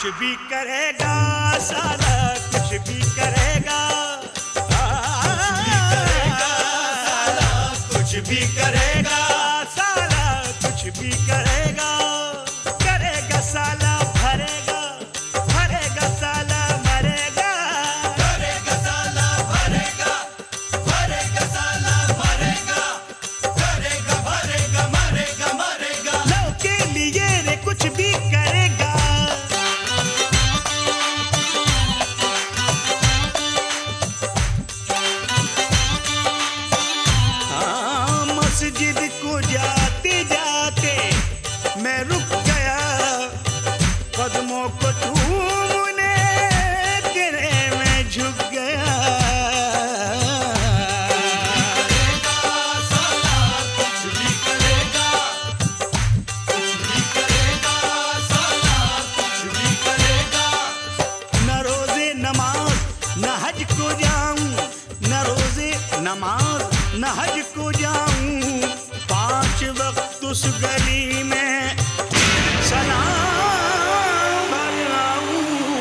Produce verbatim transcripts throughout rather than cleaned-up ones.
कुछ भी करेगा साला, कुछ भी करेगा, कुछ भी करेगा साला, कुछ भी करेगा साला, कुछ भी करेगा, करेगा साला, भरेगा, भरेगा साला, मरेगा, करेगा साला, भरेगा, भरेगा साला, मरेगा, करेगा, भरेगा, मरेगा, मरेगा, लव के लिए रे कुछ भी करेगा। मस्जिद को जाते जाते मैं रुक गया, कदमों को चूमने तेरे में झुक गया। करेगा साला, कुछ भी करेगा, कुछ भी करेगा साला, कुछ भी करेगा। न रोजे नमाज न हज को जाऊं, न रोजे नमाज न हज को जाऊं, पांच वक्त उस गली में सलाम लगाऊं।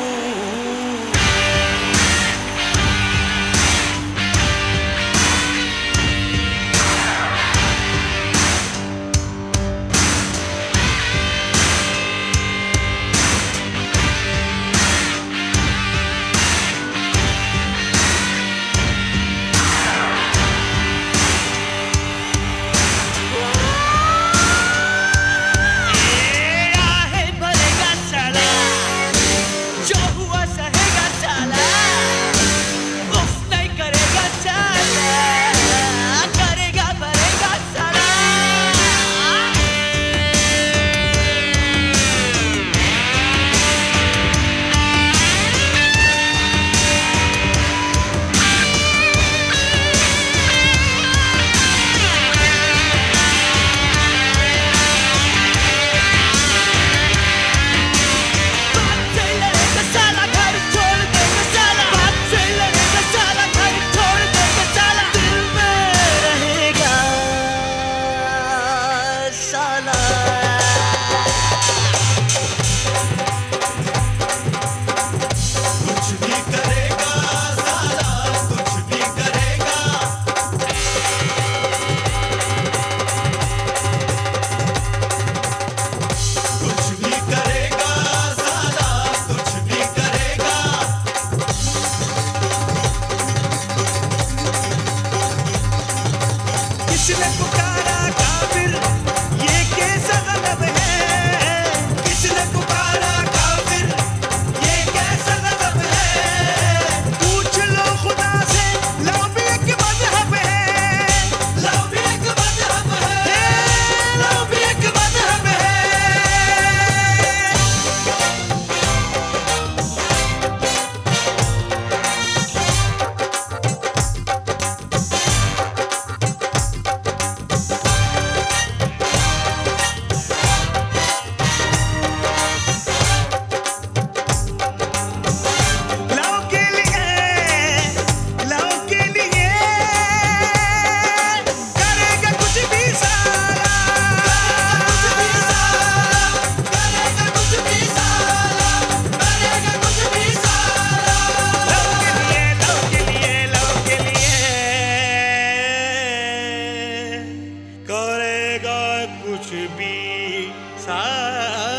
किसने पुकारा काफिर, ये कैसा गजब है, किसने पुकारा काफिर, ये कैसा गजब है। पूछ लो खुदा से, लो भी एक मजहब है, लो भी एक मजहब है, लो भी एक मजहब है। करेगा कुछ भी साला।